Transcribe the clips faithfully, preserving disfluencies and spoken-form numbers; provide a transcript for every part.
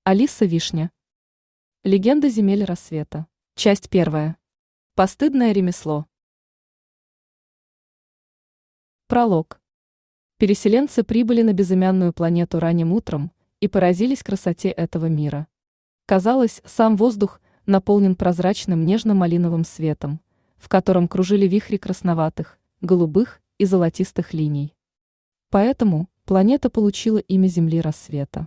Алиса Вишня. Легенда земель рассвета. Часть первая. Постыдное ремесло. Пролог. Переселенцы прибыли на безымянную планету ранним утром и поразились красоте этого мира. Казалось, сам воздух наполнен прозрачным нежно-малиновым светом, в котором кружили вихри красноватых, голубых и золотистых линий. Поэтому планета получила имя Земли рассвета.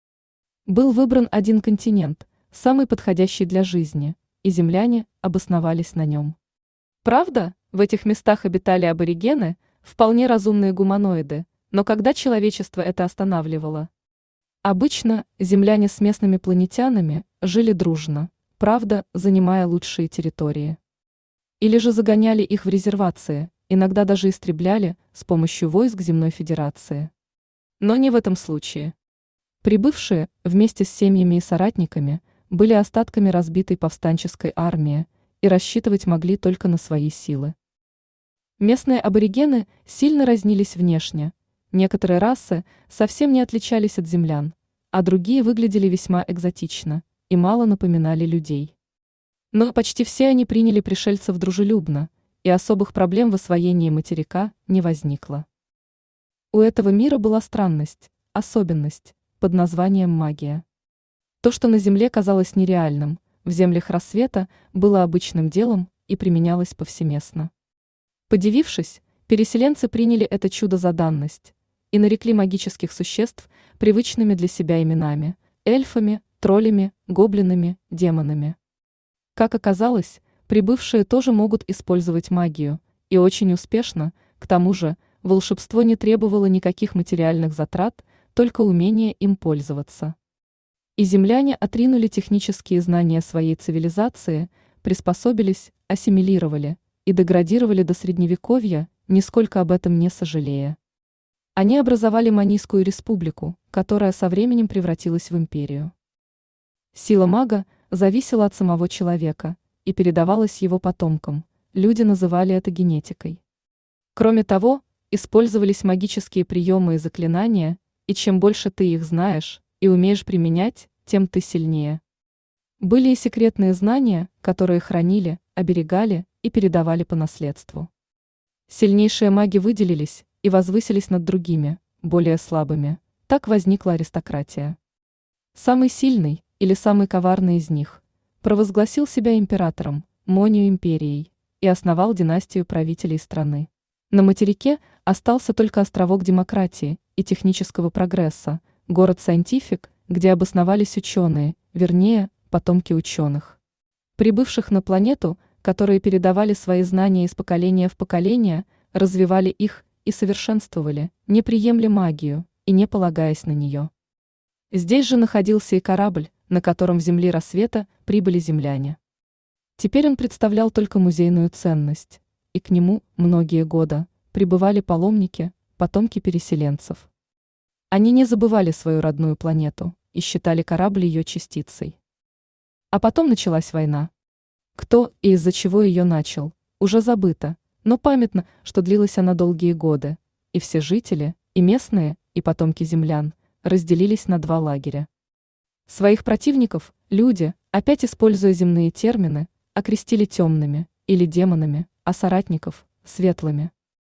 Был выбран один континент, самый подходящий для жизни, и земляне обосновались на нем. Правда, в этих местах обитали аборигены, вполне разумные гуманоиды, но когда человечество это останавливало? Обычно земляне с местными планетянами жили дружно, правда, занимая лучшие территории. Или же загоняли их в резервации, иногда даже истребляли с помощью войск Земной Федерации. Но не в этом случае. Прибывшие, вместе с семьями и соратниками, были остатками разбитой повстанческой армии и рассчитывать могли только на свои силы. Местные аборигены сильно разнились внешне, некоторые расы совсем не отличались от землян, а другие выглядели весьма экзотично и мало напоминали людей. Но почти все они приняли пришельцев дружелюбно, и особых проблем в освоении материка не возникло. У этого мира была странность, особенность, под названием магия. То, что на Земле казалось нереальным, в землях рассвета было обычным делом и применялось повсеместно. Подивившись, переселенцы приняли это чудо за данность и нарекли магических существ привычными для себя именами – эльфами, троллями, гоблинами, демонами. Как оказалось, прибывшие тоже могут использовать магию, и очень успешно, к тому же, волшебство не требовало никаких материальных затрат, только умение им пользоваться. И земляне отринули технические знания своей цивилизации, приспособились, ассимилировали и деградировали до средневековья, нисколько об этом не сожалея. Они образовали Манийскую республику, которая со временем превратилась в империю. Сила мага зависела от самого человека и передавалась его потомкам, люди называли это генетикой. Кроме того, использовались магические приемы и заклинания, и чем больше ты их знаешь и умеешь применять, тем ты сильнее. Были и секретные знания, которые хранили, оберегали и передавали по наследству. Сильнейшие маги выделились и возвысились над другими, более слабыми, так возникла аристократия. Самый сильный или самый коварный из них провозгласил себя императором, Монию империей, и основал династию правителей страны. На материке остался только островок демократии и технического прогресса, город Сайентифик, где обосновались ученые, вернее, потомки ученых. Прибывших на планету, которые передавали свои знания из поколения в поколение, развивали их и совершенствовали, не приемля магию и не полагаясь на нее. Здесь же находился и корабль, на котором в земли рассвета прибыли земляне. Теперь он представлял только музейную ценность, и к нему многие года прибывали паломники, потомки переселенцев. Они не забывали свою родную планету и считали корабль ее частицей. А потом началась война. Кто и из-за чего ее начал, уже забыто, но памятно, что длилась она долгие годы, и все жители, и местные, и потомки землян, разделились на два лагеря. Своих противников люди, опять используя земные термины, окрестили темными или демонами, а соратников – светлыми.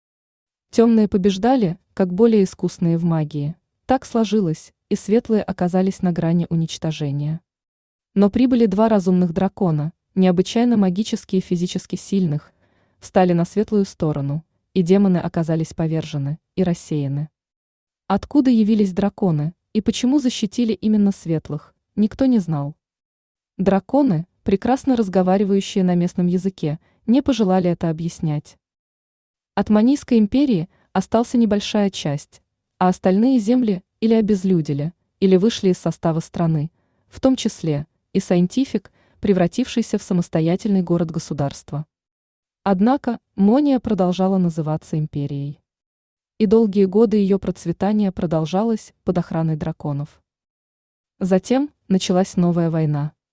Темные побеждали, как более искусные в магии. Так сложилось, и светлые оказались на грани уничтожения. Но прибыли два разумных дракона, необычайно магически и физически сильных, встали на светлую сторону, и демоны оказались повержены и рассеяны. Откуда явились драконы и почему защитили именно светлых, никто не знал. Драконы, прекрасно разговаривающие на местном языке, не пожелали это объяснять. От Манийской империи остался небольшая часть, а остальные земли или обезлюдили, или вышли из состава страны, в том числе и Сайентифик, превратившийся в самостоятельный город-государство. Однако Мония продолжала называться империей. И долгие годы ее процветания продолжалось под охраной драконов. Затем началась новая война.